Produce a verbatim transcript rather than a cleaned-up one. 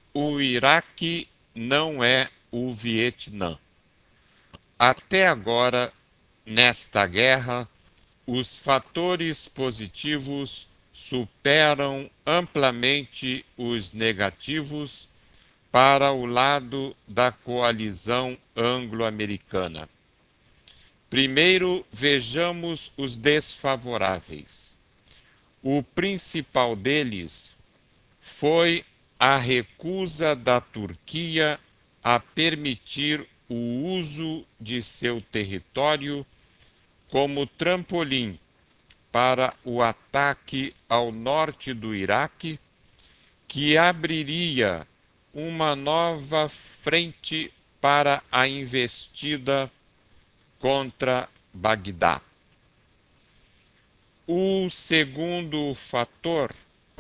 O Iraque não é o Vietnã. Até agora, nesta guerra, os fatores positivos superam amplamente os negativos para o lado da coalizão anglo-americana. Primeiro, vejamos os desfavoráveis. O principal deles foi a recusa da Turquia a permitir o uso de seu território como trampolim para o ataque ao norte do Iraque, que abriria uma nova frente para a investida contra Bagdá. O segundo fator